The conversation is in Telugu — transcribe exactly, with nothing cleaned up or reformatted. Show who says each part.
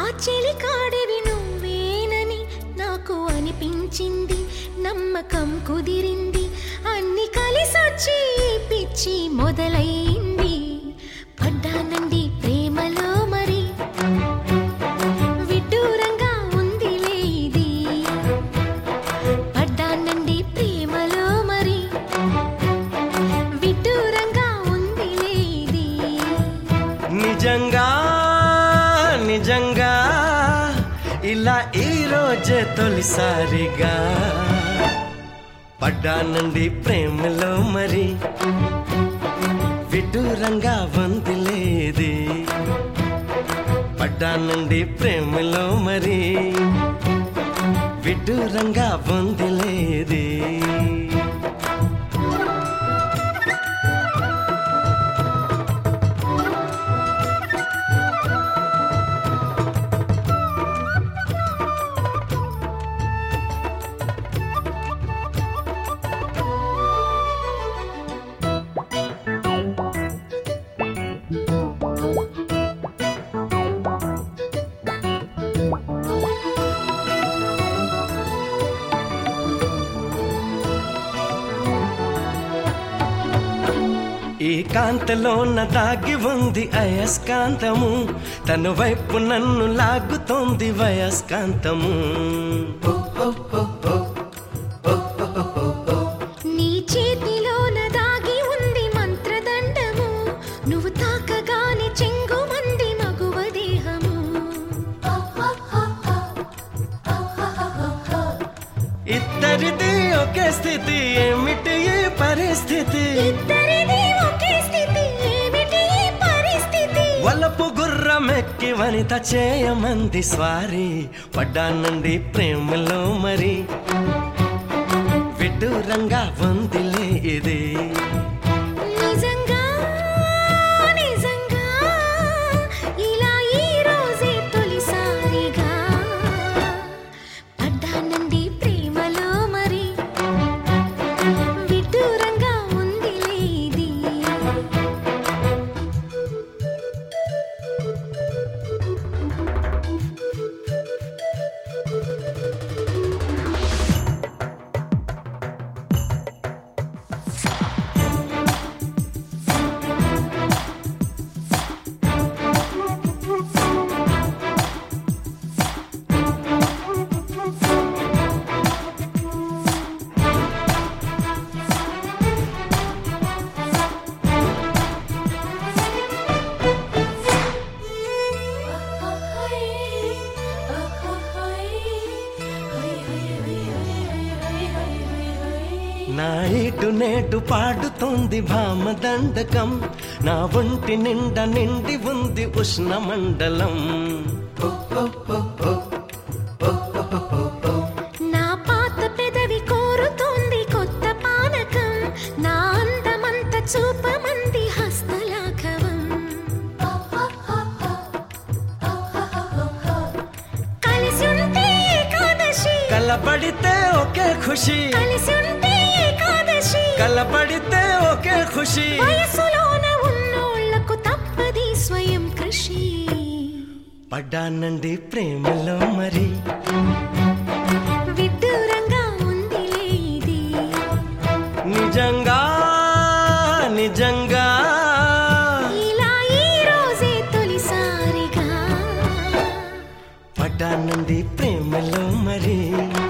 Speaker 1: చెలికాడివి నువ్వేనని నాకు అనిపించింది, నమ్మకం కుదిరింది, అన్ని కలిసొచ్చి పిచ్చి మొదలైంది. పడ్డానండి ప్రేమలో మరి, విడ్డూరంగా ఉందిలే ఇది. పడ్డానండి ప్రేమలో మరి, విడ్డూరంగా ఉందిలే ఇది.
Speaker 2: నిజంగా నిజంగా ఇలా ఈ రోజే తొలిసారిగా పడ్డానండి ప్రేమలో మరి, విడ్డూరంగా వందిలేది. పడ్డానండి ప్రేమలో మరి, విడ్డూరంగా వందిలేది. ఈ కాంతలోన దాగి ఉంది అయస్కాంతము, తన వైపు నన్ను లాగుతోంది వయస్కాంతము.
Speaker 1: నీ చేతిలోన దాగి ఉంది మంత్రదండము, నువ్వు తాకగానే చెంగుమంది మగువ దేహము.
Speaker 2: ఇద్దరిది ఒకే స్థితి, ఏమిటి ఈ పరిస్థితి?
Speaker 1: ఇద్దరిది ఒకే స్థితి, ఏమిటి ఈ పరిస్థితి?
Speaker 2: వలపు గుర్రమెక్కి వనిత చేయమంది స్వారీ. పడ్డానండి ప్రేమలో మరి, విడ్డూరంగా వందిలే ఇది.
Speaker 1: నిజంగా నిజంగా ఇలా ఈ రోజే తొలిసారిగా పడ్డానండి ప్రేమలో మరి, విడ్డూరంగా ఉందిలే ఇది.
Speaker 2: నా ఇటు నేటు పాడుతోంది భామదండకం, నా ఒంటి నిండా నిండి ఉంది ఉష్ణ మండలం.
Speaker 1: నా పాత పెదవి కోరుతోంది కొత్త పానకం, నా అందమంత చూపమంది హస్తలాఘవం. కలిసి ఉంటే ఏకాదశి,
Speaker 2: కలబడితే ఒకే ఖుషి,
Speaker 1: కలిసి ఉంటే ఏకాదశి,
Speaker 2: కలబడితే ఒకే ఖుషి.
Speaker 1: వయసులోన ఉన్నోళ్లకు తప్పది స్వయం కృషి.
Speaker 2: పడ్డానండి ప్రేమలో మరి,
Speaker 1: విడ్డూరంగా ఉందిలే ఇది.
Speaker 2: నిజంగా నిజంగా
Speaker 1: ఇలా ఈ రోజే తొలిసారిగా
Speaker 2: పడ్డానండి ప్రేమలో మరి.